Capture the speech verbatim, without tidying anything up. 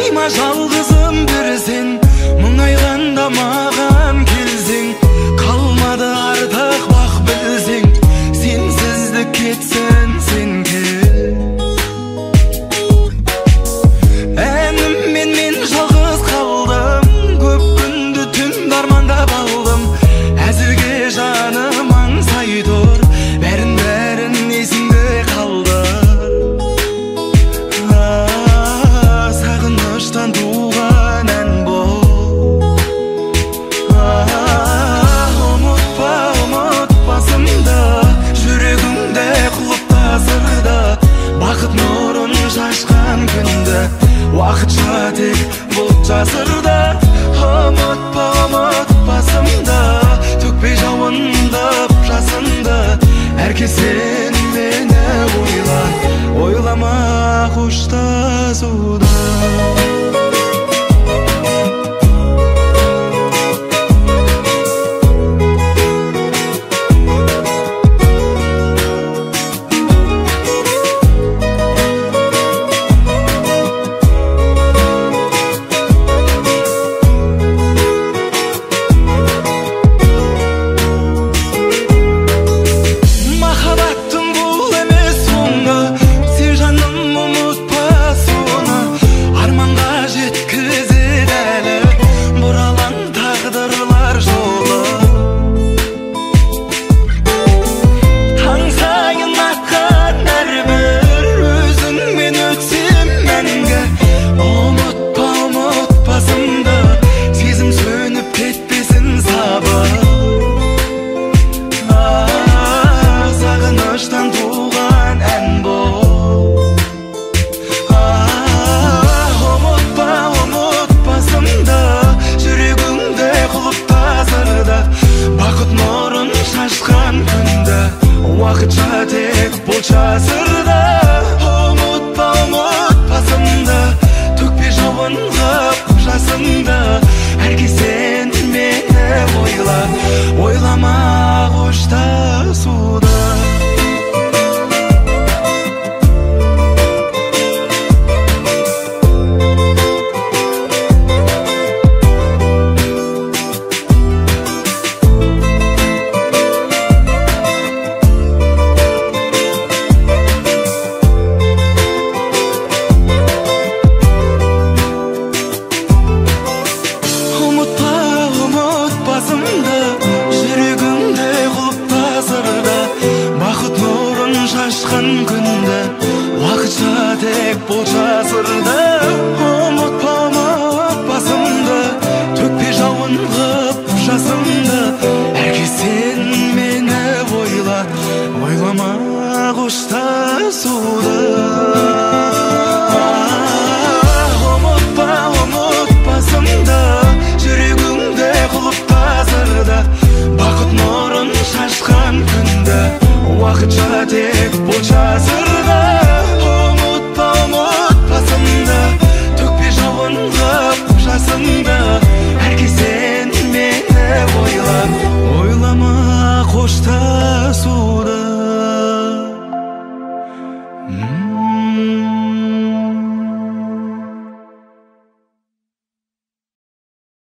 Қайма жалғызым бір сен, мұңайғанда маған келсең, қалмады артық бақ білсең, сенсіздік кетсін сен кел. Әніммен мен жалғыз қалдым, көп күнді түн армандап алдым. Әзірге жаным аңсай тұр, бәрін бәрін есіңде қалды. Сағыныштан туған ән бұл. Ұмытпа, ұмытпасымды, жүрегімде құлыптасырды. Бақыт нұрын шашқан күнді, уақытша тек бұлт жасырды. Ұмытпа, ұмытпасымды, төкпей жауындып жасынды. Әркез сен мені ойла, ойлама қоштасуды. Уақытша тек бұлт жасырды. Ұмытпа, ұмытпасымды, төкпе жауын ғып жасынды. Әркез сен мені ойла, ойлама қоштасуды. Жүрегімде құлыптасырды. Бақыт нұрын шашқан күнді, уақытша тек бұлт жасырды. Ұмытпа, ұмытпасымды, төкпе жауын ғып жасымды. Әркез сен мені ойла, ойлама қоштасуды. Ұмытпа, ұмытпасымды, жүрегімде құлыптасырды. Бақыт нұрын шашқан күнді, уақытша тек бұлт жасырды.